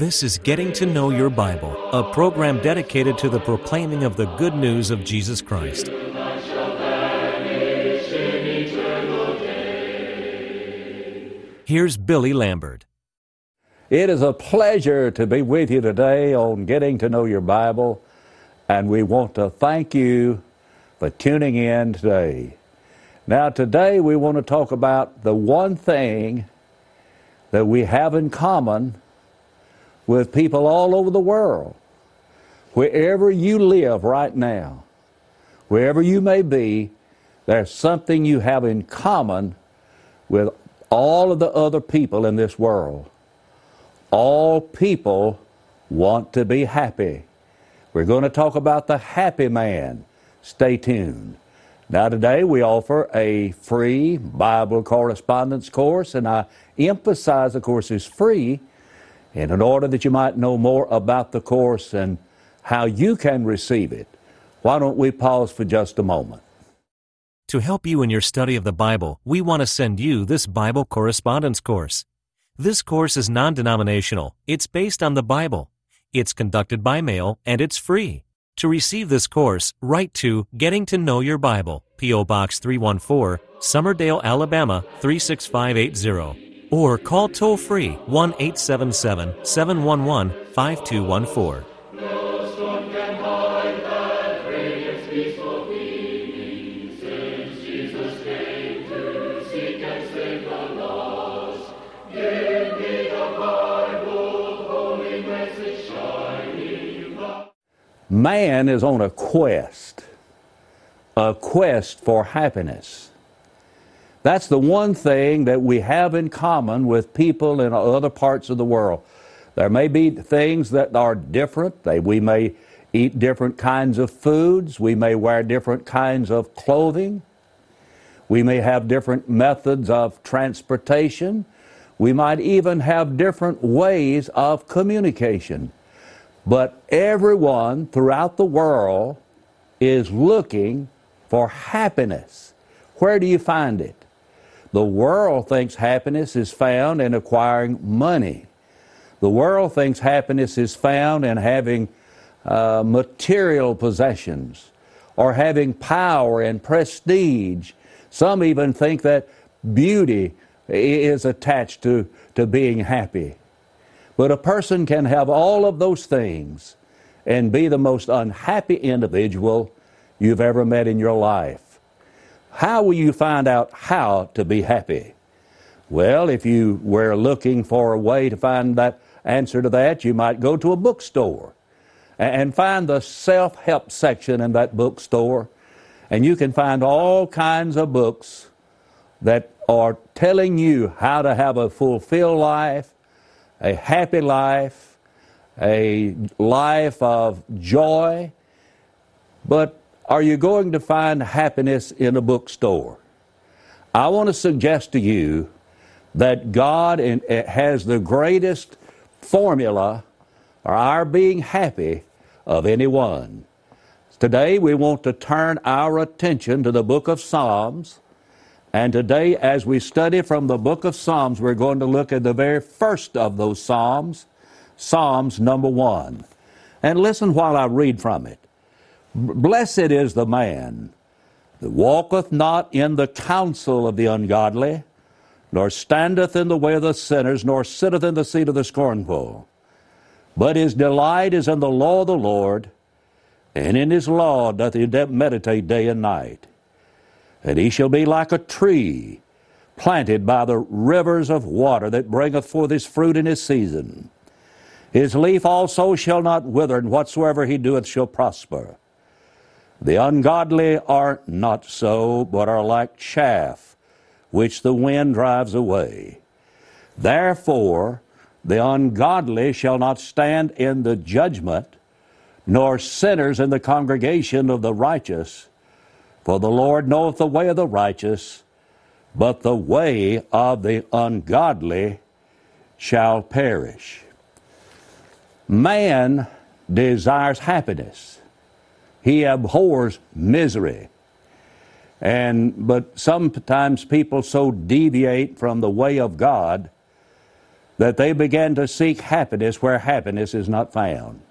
This is Getting to Know Your Bible, a program dedicated to the proclaiming of the good news of Jesus Christ. Here's Billy Lambert. It is a pleasure to be with you today on Getting to Know Your Bible, and we want to thank you for tuning in today. Now, today we want to talk about the one thing that we have in common with people all over the world. Wherever you live right now, wherever you may be, there's something you have in common with all of the other people in this world. All people want to be happy. We're going to talk about the happy man. Stay tuned. Now today we offer a free Bible correspondence course, and I emphasize the course is free, and in order that you might know more about the course and how you can receive it, why don't we pause for just a moment. To help you in your study of the Bible, we want to send you this Bible correspondence course. This course is non-denominational. It's based on the Bible. It's conducted by mail, and it's free. To receive this course, write to Getting to Know Your Bible, P.O. Box 314, Summerdale, Alabama 36580. Or call toll-free 1-877-711-5214. Man is on a quest for happiness. That's the one thing that we have in common with people in other parts of the world. There may be things that are different. We may eat different kinds of foods. We may wear different kinds of clothing. We may have different methods of transportation. We might even have different ways of communication. But everyone throughout the world is looking for happiness. Where do you find it? The world thinks happiness is found in acquiring money. The world thinks happiness is found in having material possessions or having power and prestige. Some even think that beauty is attached to being happy. But a person can have all of those things and be the most unhappy individual you've ever met in your life. How will you find out how to be happy? Well, if you were looking for a way to find that answer to that, you might go to a bookstore and find the self-help section in that bookstore, and you can find all kinds of books that are telling you how to have a fulfilled life, a happy life, a life of joy. But are you going to find happiness in a bookstore? I want to suggest to you that God has the greatest formula for our being happy of anyone. Today we want to turn our attention to the book of Psalms. And today, as we study from the book of Psalms, we're going to look at the very first of those Psalms, Psalms number 1. And listen while I read from it. Blessed is the man that walketh not in the counsel of the ungodly, nor standeth in the way of the sinners, nor sitteth in the seat of the scornful. But his delight is in the law of the Lord, and in his law doth he meditate day and night. And he shall be like a tree planted by the rivers of water, that bringeth forth his fruit in his season. His leaf also shall not wither, and whatsoever he doeth shall prosper. The ungodly are not so, but are like chaff, which the wind drives away. Therefore the ungodly shall not stand in the judgment, nor sinners in the congregation of the righteous. For the Lord knoweth the way of the righteous, but the way of the ungodly shall perish. Man desires happiness. He abhors misery. But sometimes people so deviate from the way of God that they began to seek happiness where happiness is not found.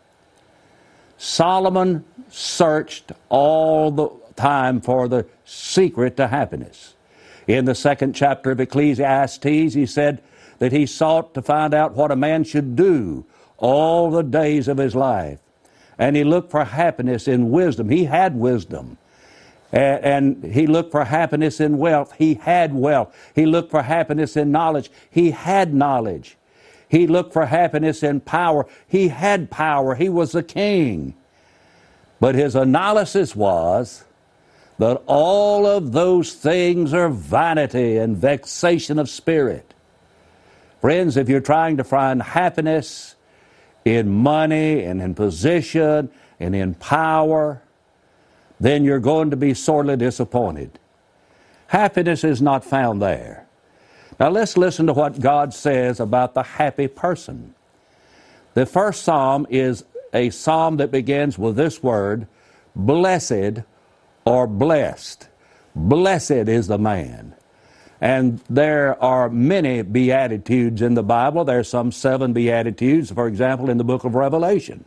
Solomon searched all the time for the secret to happiness. In the 2nd chapter of Ecclesiastes, he said that he sought to find out what a man should do all the days of his life. And he looked for happiness in wisdom. He had wisdom. And he looked for happiness in wealth. He had wealth. He looked for happiness in knowledge. He had knowledge. He looked for happiness in power. He had power. He was the king. But his analysis was that all of those things are vanity and vexation of spirit. Friends, if you're trying to find happiness in money and in position and in power, then you're going to be sorely disappointed. Happiness is not found there. Now let's listen to what God says about the happy person. The first psalm is a psalm that begins with this word, blessed or blessed. Blessed is the man. And there are many beatitudes in the Bible. There's some 7 beatitudes, for example, in the book of Revelation.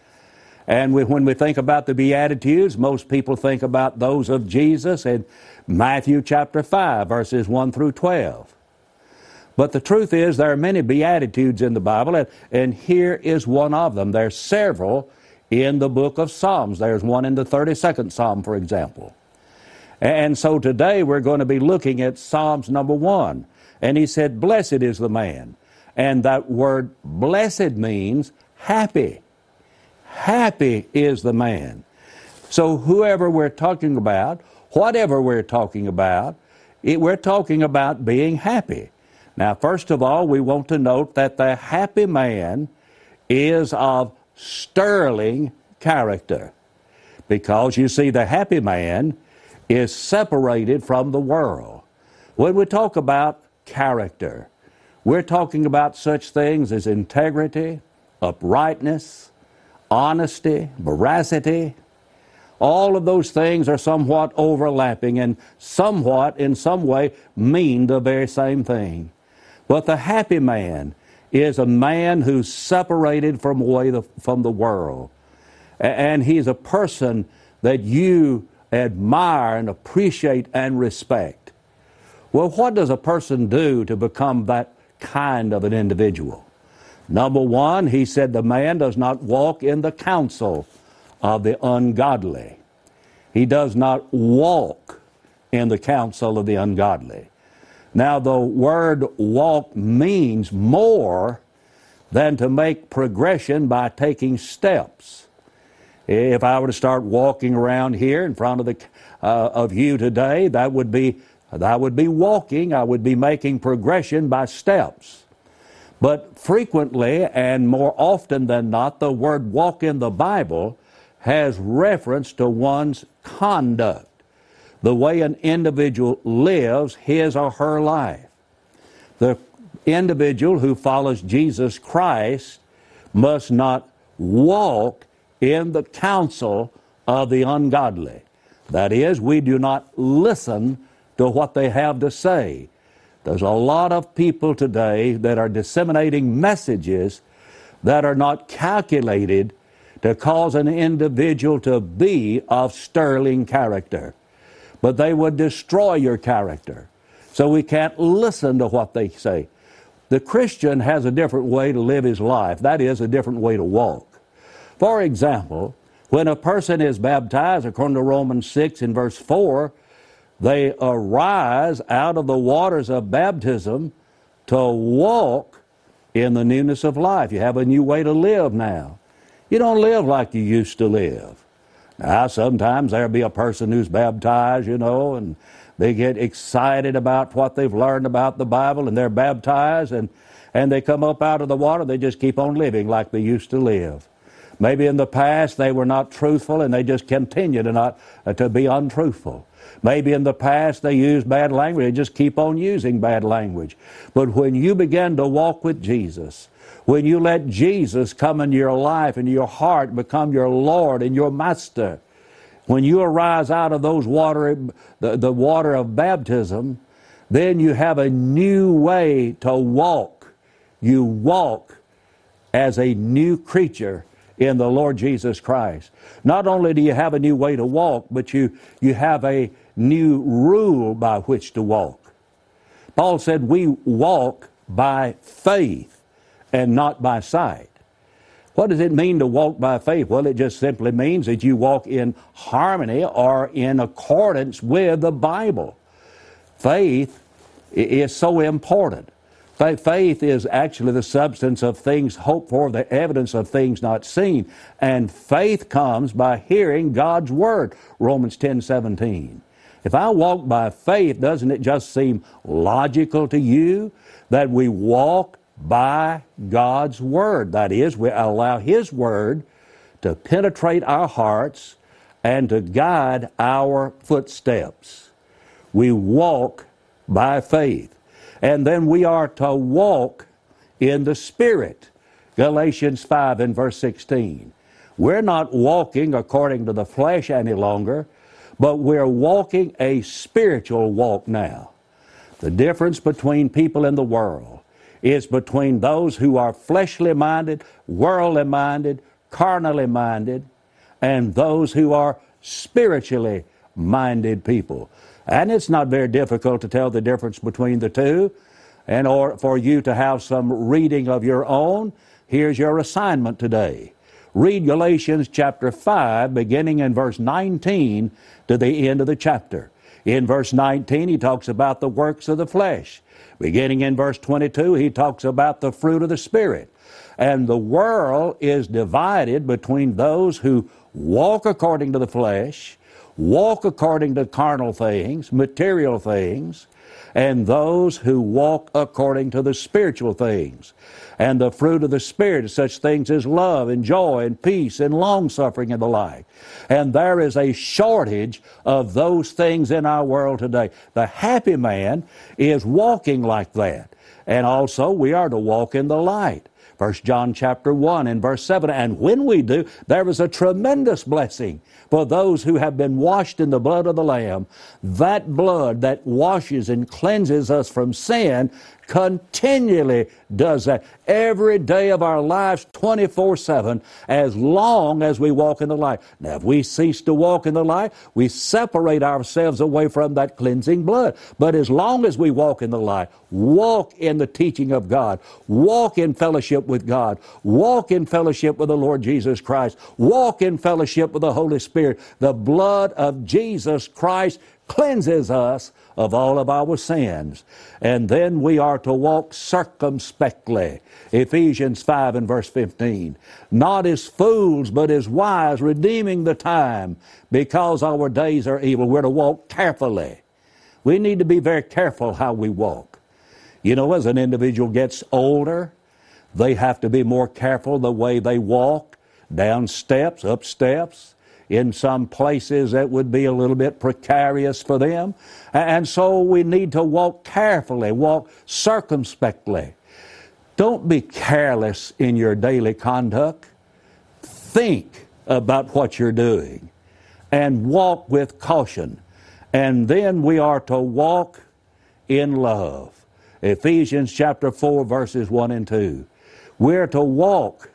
And when we think about the Beatitudes, most people think about those of Jesus in Matthew chapter 5, verses 1 through 12. But the truth is there are many Beatitudes in the Bible, and here is one of them. There's several in the book of Psalms. There's one in the 32nd Psalm, for example. And so today we're going to be looking at Psalms number 1. And he said, blessed is the man. And that word blessed means happy. Happy is the man. So whoever we're talking about, whatever we're talking about, we're talking about being happy. Now, first of all, we want to note that the happy man is of sterling character. Because you see, the happy man is separated from the world. When we talk about character, we're talking about such things as integrity, uprightness, honesty, veracity. All of those things are somewhat overlapping and somewhat, in some way, mean the very same thing. But the happy man is a man who's separated from the world. And he's a person that you admire and appreciate and respect. Well, what does a person do to become that kind of an individual? Number 1, he said the man does not walk in the counsel of the ungodly. He does not walk in the counsel of the ungodly. Now, the word walk means more than to make progression by taking steps. If I were to start walking around here in front of you today, that would be walking. I would be making progression by steps. But frequently and more often than not, the word walk in the Bible has reference to one's conduct, the way an individual lives his or her life. The individual who follows Jesus Christ must not walk in the counsel of the ungodly. That is, we do not listen to what they have to say. There's a lot of people today that are disseminating messages that are not calculated to cause an individual to be of sterling character. But they would destroy your character. So we can't listen to what they say. The Christian has a different way to live his life. That is, a different way to walk. For example, when a person is baptized, according to Romans 6 in verse 4, they arise out of the waters of baptism to walk in the newness of life. You have a new way to live now. You don't live like you used to live. Now, sometimes there'll be a person who's baptized, and they get excited about what they've learned about the Bible, and they're baptized, and they come up out of the water, they just keep on living like they used to live. Maybe in the past they were not truthful and they just continue to be untruthful. Maybe in the past they used bad language, they just keep on using bad language. But when you begin to walk with Jesus, when you let Jesus come into your life and your heart, become your Lord and your Master, when you arise out of those the water of baptism, then you have a new way to walk You walk as a new creature in the Lord Jesus Christ. Not only do you have a new way to walk, but you have a new rule by which to walk. Paul said we walk by faith and not by sight. What does it mean to walk by faith? Well, it just simply means that you walk in harmony or in accordance with the Bible. Faith is so important. Faith is actually the substance of things hoped for, the evidence of things not seen. And faith comes by hearing God's Word, Romans 10:17. If I walk by faith, doesn't it just seem logical to you that we walk by God's Word? That is, we allow His Word to penetrate our hearts and to guide our footsteps. We walk by faith. And then we are to walk in the Spirit. Galatians 5 and verse 16. We're not walking according to the flesh any longer, but we're walking a spiritual walk now. The difference between people in the world is between those who are fleshly minded, worldly minded, carnally minded, and those who are spiritually minded people. And it's not very difficult to tell the difference between the two. And or for you to have some reading of your own, here's your assignment today. Read Galatians chapter 5, beginning in verse 19 to the end of the chapter. In verse 19, he talks about the works of the flesh. Beginning in verse 22, he talks about the fruit of the Spirit. And the world is divided between those who walk according to the flesh, walk according to carnal things, material things, and those who walk according to the spiritual things. And the fruit of the Spirit is such things as love and joy and peace and long-suffering and the like. And there is a shortage of those things in our world today. The happy man is walking like that. And also we are to walk in the light. 1 John chapter 1 and verse 7, and when we do, there is a tremendous blessing for those who have been washed in the blood of the Lamb. That blood that washes and cleanses us from sin continually does that every day of our lives, 24/7, as long as we walk in the light. Now, if we cease to walk in the light, we separate ourselves away from that cleansing blood. But as long as we walk in the light, walk in the teaching of God, walk in fellowship with God, walk in fellowship with the Lord Jesus Christ, walk in fellowship with the Holy Spirit, the blood of Jesus Christ cleanses us of all of our sins. And then we are to walk circumspectly. Ephesians 5 and verse 15. Not as fools, but as wise, redeeming the time, because our days are evil. We're to walk carefully. We need to be very careful how we walk. You know, as an individual gets older, they have to be more careful the way they walk, down steps, up steps. In some places that would be a little bit precarious for them. And so we need to walk carefully, walk circumspectly. Don't be careless in your daily conduct. Think about what you're doing and walk with caution. And then we are to walk in love. Ephesians chapter 4 verses 1 and 2. We're to walk.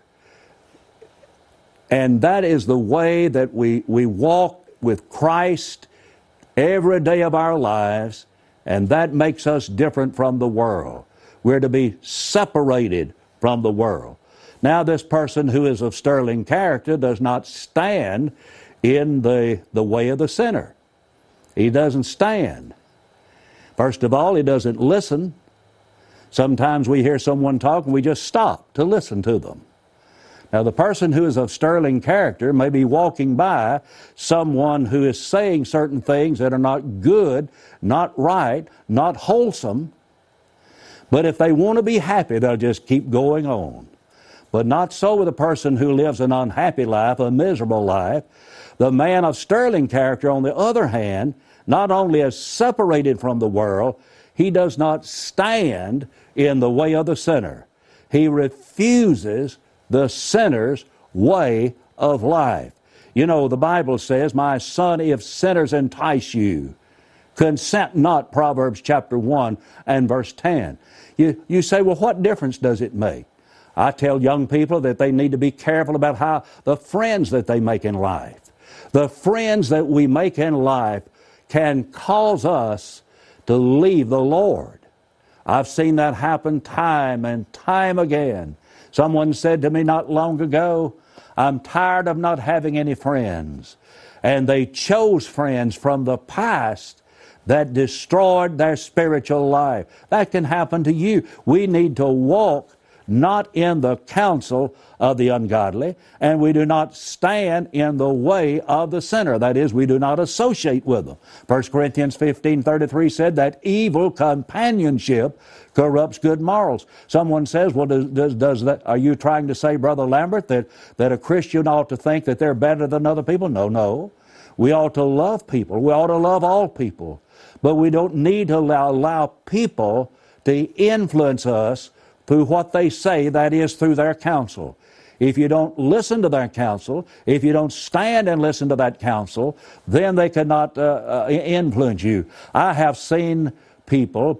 And that is the way that we walk with Christ every day of our lives, and that makes us different from the world. We're to be separated from the world. Now, this person who is of sterling character does not stand in the way of the sinner. He doesn't stand. First of all, he doesn't listen. Sometimes we hear someone talk and we just stop to listen to them. Now, the person who is of sterling character may be walking by someone who is saying certain things that are not good, not right, not wholesome. But if they want to be happy, they'll just keep going on. But not so with a person who lives an unhappy life, a miserable life. The man of sterling character, on the other hand, not only is separated from the world, he does not stand in the way of the sinner. He refuses the sinner's way of life. You know, the Bible says, my son, if sinners entice you, Consent not, Proverbs chapter 1 and verse 10. You say, well, what difference does it make? I tell young people that they need to be careful about how the friends that they make in life. The friends that we make in life can cause us to leave the Lord. I've seen that happen time and time again. Someone said to me not long ago, I'm tired of not having any friends. And they chose friends from the past that destroyed their spiritual life. That can happen to you. We need to walk not in the counsel of the ungodly, and we do not stand in the way of the sinner. That is, we do not associate with them. 1 Corinthians 15:33 said that evil companionship corrupts good morals. Someone says, well, does that? Are you trying to say, Brother Lambert, that a Christian ought to think that they're better than other people? No. We ought to love people. We ought to love all people. But we don't need to allow people to influence us through what they say, that is, through their counsel. If you don't listen to their counsel, if you don't stand and listen to that counsel, then they cannot influence you. I have seen people,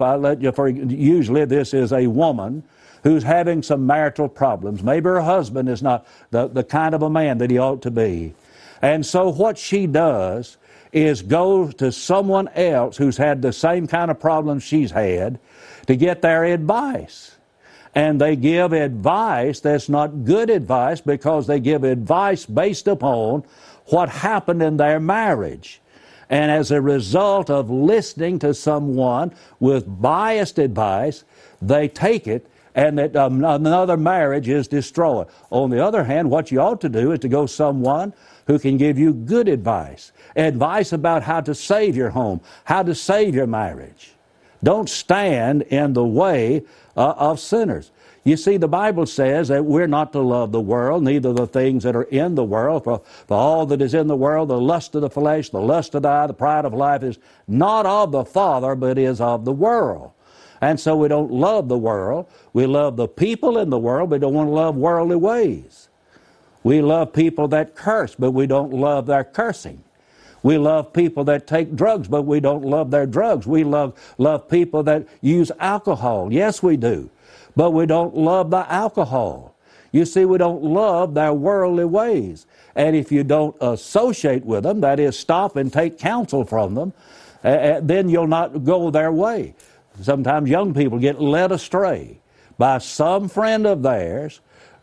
usually this is a woman who's having some marital problems. Maybe her husband is not the kind of a man that he ought to be. And so what she does is go to someone else who's had the same kind of problems she's had to get their advice. And they give advice that's not good advice, because they give advice based upon what happened in their marriage. And as a result of listening to someone with biased advice, they take it and that another marriage is destroyed. On the other hand, what you ought to do is to go someone who can give you good advice. Advice about how to save your home, how to save your marriage. Don't stand in the way of sinners. You see, the Bible says that we're not to love the world, neither the things that are in the world. For all that is in the world, the lust of the flesh, the lust of the eye, the pride of life, is not of the Father, but is of the world. And so we don't love the world. We love the people in the world, but don't want to love worldly ways. We love people that curse, but we don't love their cursing. We love people that take drugs, but we don't love their drugs. We love people that use alcohol. Yes, we do. But we don't love the alcohol. You see, we don't love their worldly ways. And if you don't associate with them, that is, stop and take counsel from them, then you'll not go their way. Sometimes young people get led astray by some friend of theirs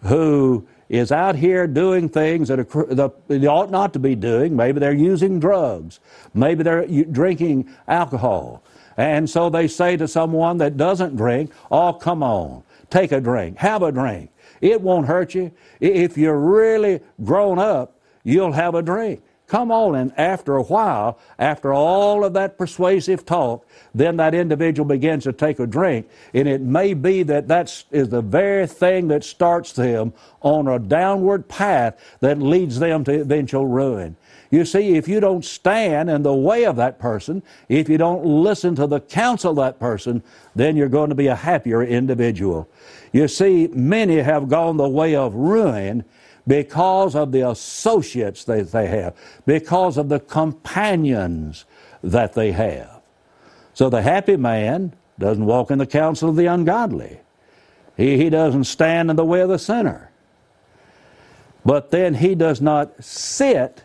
who is out here doing things that they ought not to be doing. Maybe they're using drugs. Maybe they're drinking alcohol. And so they say to someone that doesn't drink, oh, come on, take a drink, have a drink. It won't hurt you. If you're really grown up, you'll have a drink. Come on, and after a while, after all of that persuasive talk, then that individual begins to take a drink, and it may be that is the very thing that starts them on a downward path that leads them to eventual ruin. You see, if you don't stand in the way of that person, if you don't listen to the counsel of that person, then you're going to be a happier individual. You see, many have gone the way of ruin because of the associates that they have, because of the companions that they have. So the happy man doesn't walk in the counsel of the ungodly. He doesn't stand in the way of the sinner. But then he does not sit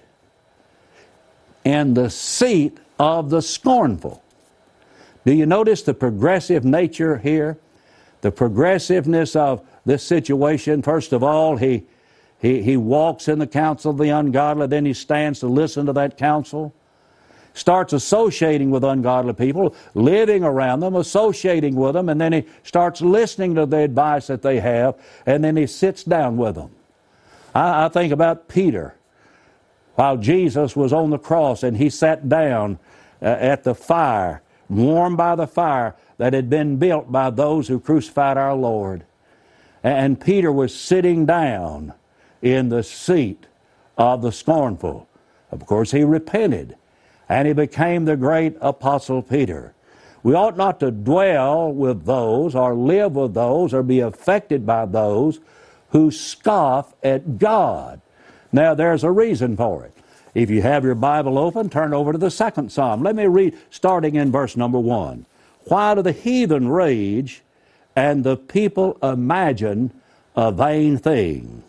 in the seat of the scornful. Do you notice the progressive nature here? The progressiveness of this situation. First of all, he walks in the counsel of the ungodly, then he stands to listen to that counsel. Starts associating with ungodly people, living around them, associating with them, and then he starts listening to the advice that they have, and then he sits down with them. I think about Peter. While Jesus was on the cross and he sat down at the fire, warmed by the fire that had been built by those who crucified our Lord. And Peter was sitting down in the seat of the scornful. Of course, he repented, and he became the great Apostle Peter. We ought not to dwell with those or live with those or be affected by those who scoff at God. Now, there's a reason for it. If you have your Bible open, turn over to the second Psalm. Let me read, starting in verse number 1. Why do the heathen rage and the people imagine a vain thing?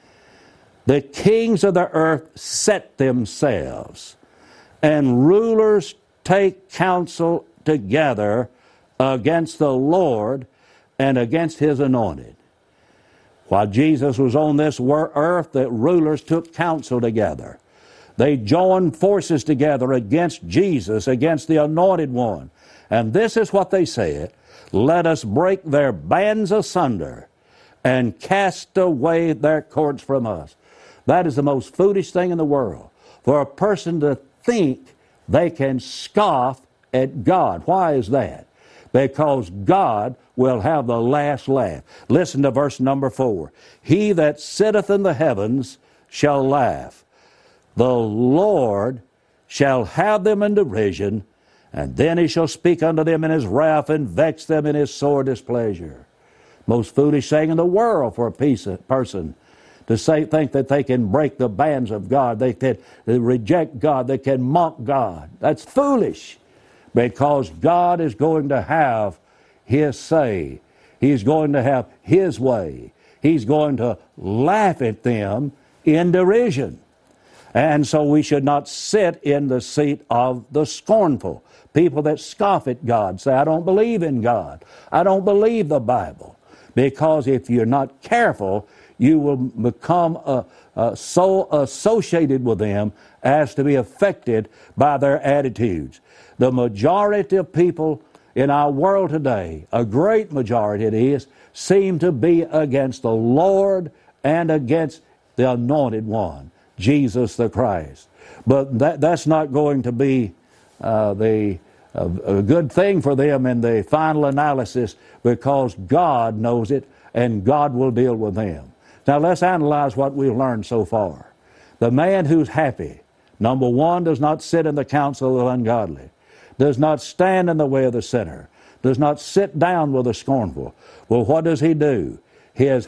The kings of the earth set themselves, and rulers take counsel together against the Lord and against His anointed. While Jesus was on this earth, the rulers took counsel together. They joined forces together against Jesus, against the Anointed One. And this is what they said: let us break their bands asunder and cast away their cords from us. That is the most foolish thing in the world, for a person to think they can scoff at God. Why is that? Because God will have the last laugh. Listen to verse number 4. He that sitteth in the heavens shall laugh. The Lord shall have them in derision, and then He shall speak unto them in His wrath and vex them in His sore displeasure. Most foolish thing in the world for a person to think that they can break the bands of God, they can reject God, they can mock God. That's foolish, because God is going to have His say. He's going to have His way. He's going to laugh at them in derision. And so we should not sit in the seat of the scornful. People that scoff at God, say, I don't believe in God. I don't believe the Bible. Because if you're not careful, you will become so associated with them as to be affected by their attitudes. The majority of people in our world today, a great majority it is, seem to be against the Lord and against the Anointed One, Jesus the Christ. But that's not going to be a good thing for them in the final analysis, because God knows it and God will deal with them. Now let's analyze what we've learned so far. The man who's happy, number 1, does not sit in the counsel of the ungodly, does not stand in the way of the sinner, does not sit down with the scornful. Well, what does he do? His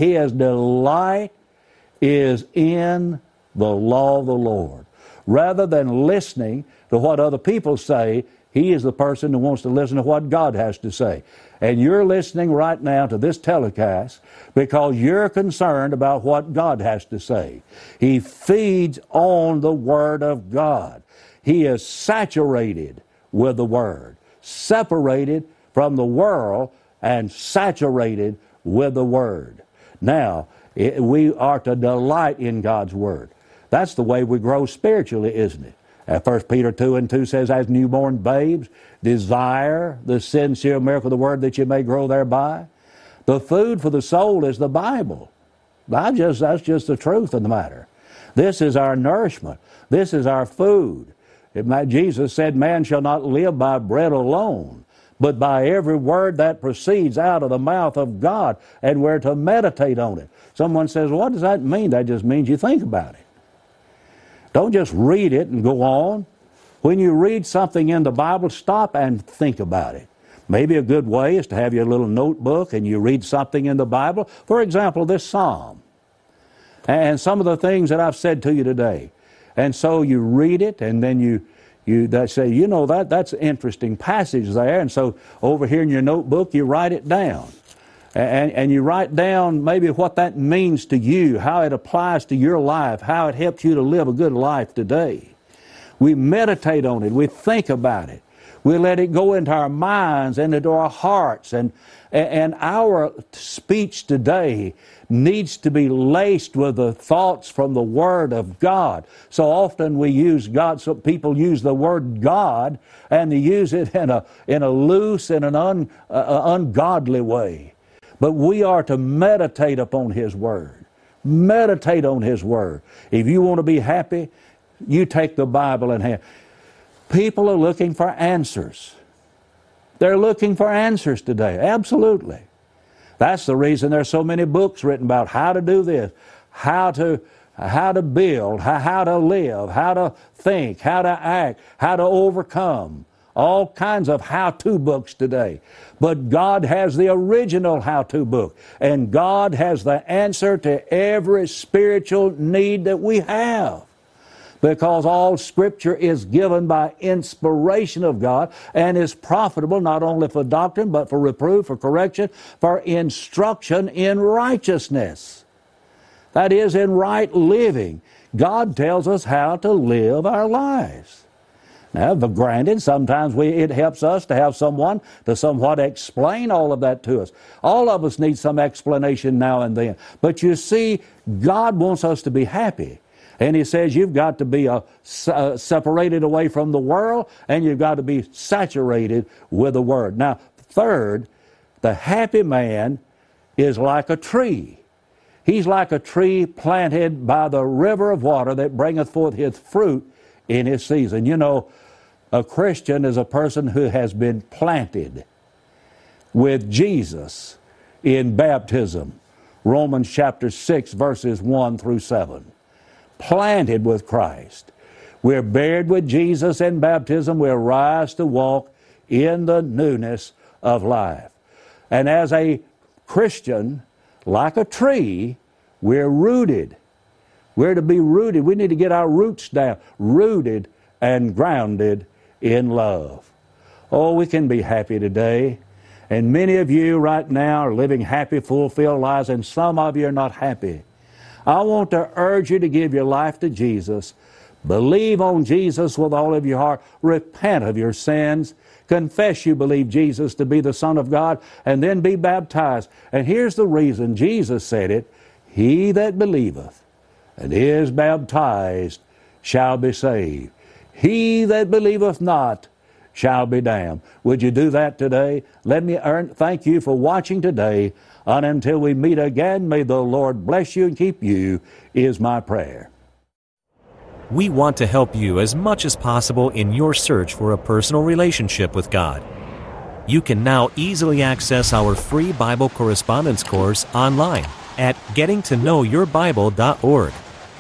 delight is in the law of the Lord. Rather than listening to what other people say, he is the person who wants to listen to what God has to say. And you're listening right now to this telecast because you're concerned about what God has to say. He feeds on the Word of God. He is saturated with the Word, separated from the world and saturated with the Word. Now, we are to delight in God's Word. That's the way we grow spiritually, isn't it? 1 Peter 2:2 says, as newborn babes, desire the sincere milk of the Word that you may grow thereby. The food for the soul is the Bible. That's just the truth of the matter. This is our nourishment. This is our food. Jesus said, man shall not live by bread alone, but by every word that proceeds out of the mouth of God, and we're to meditate on it. Someone says, well, what does that mean? That just means you think about it. Don't just read it and go on. When you read something in the Bible, stop and think about it. Maybe a good way is to have your little notebook and you read something in the Bible. For example, this psalm and some of the things that I've said to you today. And so you read it, and then you say, you know, that's an interesting passage there. And so over here in your notebook, you write it down. And you write down maybe what that means to you, how it applies to your life, how it helps you to live a good life today. We meditate on it. We think about it. We let it go into our minds and into our hearts. And our speech today needs to be laced with the thoughts from the Word of God. So often we use God, so people use the word God, and they use it in a loose and an ungodly way. But we are to meditate upon His Word. Meditate on His Word. If you want to be happy, you take the Bible in hand. People are looking for answers. They're looking for answers today. Absolutely. That's the reason there's so many books written about how to do this, how to build, how to live, how to think, how to act, how to overcome. All kinds of how-to books today. But God has the original how-to book. And God has the answer to every spiritual need that we have. because all Scripture is given by inspiration of God and is profitable not only for doctrine, but for reproof, for correction, for instruction in righteousness. That is, in right living. God tells us how to live our lives. Now, but granted, sometimes it helps us to have someone to somewhat explain all of that to us. All of us need some explanation now and then. But you see, God wants us to be happy. And He says you've got to be separated away from the world, and you've got to be saturated with the Word. Now, third, the happy man is like a tree. He's like a tree planted by the river of water that bringeth forth his fruit in his season. You know, a Christian is a person who has been planted with Jesus in baptism. Romans chapter 6, verses 1 through 7. Planted with Christ. We're buried with Jesus in baptism. We're raised to walk in the newness of life. And as a Christian, like a tree, we're rooted. We're to be rooted. We need to get our roots down, rooted and grounded in love. Oh, we can be happy today. And many of you right now are living happy, fulfilled lives, and some of you are not happy. I want to urge you to give your life to Jesus. Believe on Jesus with all of your heart. Repent of your sins. Confess you believe Jesus to be the Son of God, and then be baptized. And here's the reason Jesus said it. He that believeth and is baptized shall be saved. He that believeth not shall be damned. Would you do that today? Let me thank you for watching today. And until we meet again, may the Lord bless you and keep you, is my prayer. We want to help you as much as possible in your search for a personal relationship with God. You can now easily access our free Bible correspondence course online at gettingtoknowyourbible.org.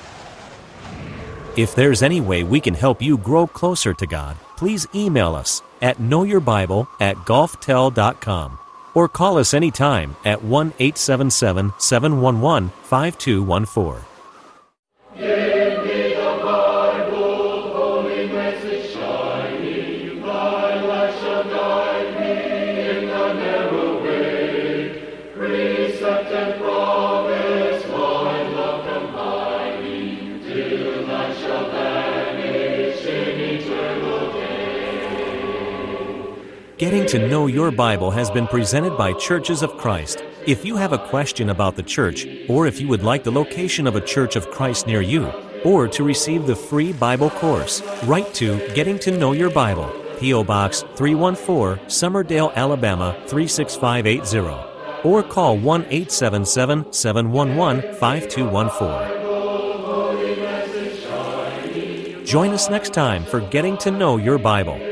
If there's any way we can help you grow closer to God, please email us at knowyourbible@golftel.com or call us anytime at 1-877-711-5214. Give me the Bible, holy message shining, thy light shall guide me in the narrow way. Precept and promise, my love combining, till I shall vanish in eternal day. Getting to Know Your Bible has been presented by Churches of Christ. If you have a question about the church, or if you would like the location of a Church of Christ near you, or to receive the free Bible course, write to Getting to Know Your Bible, P.O. Box 314, Summerdale, Alabama 36580, or call 1-877-711-5214. Join us next time for Getting to Know Your Bible.